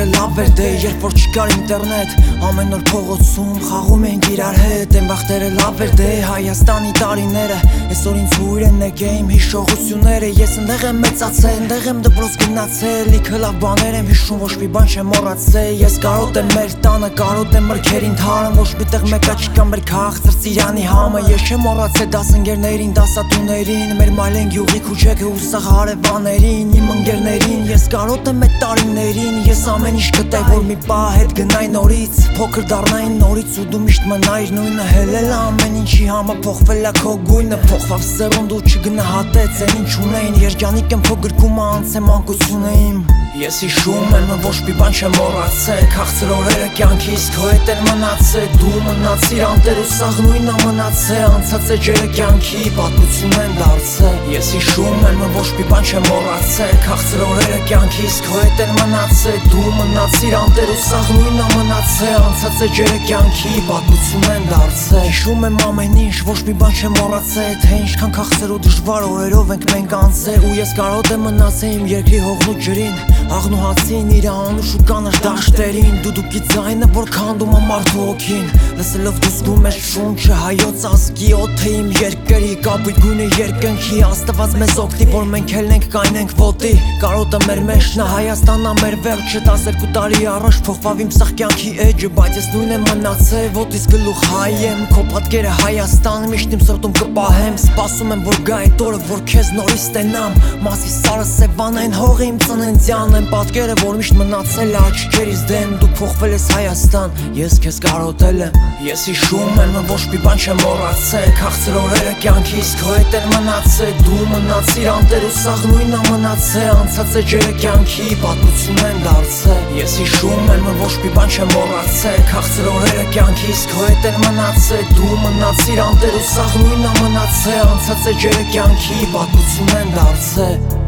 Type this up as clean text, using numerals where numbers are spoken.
բախտերը լավ էր դե երբ որ չկար ինտերնետ ամեն օր փողոցում խաղում ենք իրար հետ Այն բախտերը լավ էր դե Հայաստանի տարիները Այսօր ինձ հույր են նեգեիմ հիշողությունները Ես ընդեղ եմ մեծացել, ընդեղ եմ դպրոց գնացել Լիքը լավ բաներ եմ հիշում, ոչ մի բան չեմ մոռացել Ես կարոտ եմ մեր տանը, կարոտ եմ մրգերին թարմ Ոչ մի տեղ մեկա չկա մեր քաղցր Ծիրանի համը Ես չեմ մոռացել դասընկերներին, դասատուներին Մեր մայլեն գյուղի քուչեքը ու սաղ հարևաներին Իմ ընկերներին, ես կարոտ եմ այդ տարիներին Ես ամեն ինչ գտեի, որ մի պահ հետ գնայի նորից Փոքր դառնային նորից ու դու միշտ մնայիր նույնը Հելել ամեն ինչի համը փոխվել է քո գույնը Փոխվավ սերունդ ու չգնահատեց այն ինչ ունեին Երջանիկ եմ քո գրկումը անցե մանկությունը իմ Ես հիշում եմ ոչ մի բան չեմ մոռացել Քաղցր օրերը կյանքիս քո հետ են մնացել Դու մնացիր անտեր ու սաղ նույնը մնացել Անցած էջերը կյանքի պատմություն են դարձել Ես հիշում եմ ոչ մի բան չեմ մոռացել Քաղցր օրերը կյանքիս քո հետ են մնացել Դու մնացիր անտեր ու սաղ նույնը մնացել Անցած էջերը կյանքի պատմություն են դարձել Հիշում եմ ամեն ինչ ոչ մի բան չեմ մոռացել Թե ինչքան քաղցր ու դժվար օրերով ենք մենք անցել Ու ես կարոտ եմ մնացել իմ երկրի հողն ու ջրին Աղն ու հացին իր անուշ ու կանաչ դաշտերին Դուդուկի ձայնը որ քանդում է մարդու հոգին Լսելով դու զգում ես շունչը հայոց ազգի օդը իմ երկրի Կապույտ գույնը երկնքի Աստված մեզ օգնի որ մենք ելնենք կայնենք ոտի Կարոտը մեր մեջն է Հայաստանն է մեր վերջը 12 տարի առաջ փոխվավ իմ սաղ կյանքի էջը Բայց ես նույն եմ մնացել ոտիս գլուխ հայ եմ Քո պատկերը Հայաստան միշտ իմ սրտում կպահեմ Սպասում եմ որ գա այդ օրը որ քեզ նորից ստենամ Մասի սարը սևան այն հողը իմ ծննդյան Այն պատկերը որ միշտ մնացել է աչքերիս դեմ Դու փոխվել ես Հայաստան Ես քեզ կարոտել եմ Ես հիշում եմ ոչ մի բան չեմ մոռացել Քաղցր օրերը կյանքիս քո հետ են մնացել Դու մնացիր անտեր ու սաղ նույնը մնացել Անցած էջերը կյանքի պատմություն են դարձել Ես հիշում եմ ոչ մի բան չեմ մոռացել Քաղցր օրերը կյանքիս քո հետ են մնացել Դու մնացիր անտեր ու սաղ նույնը մնացել Անցած էջերը կյանքի պատմություն են դարձել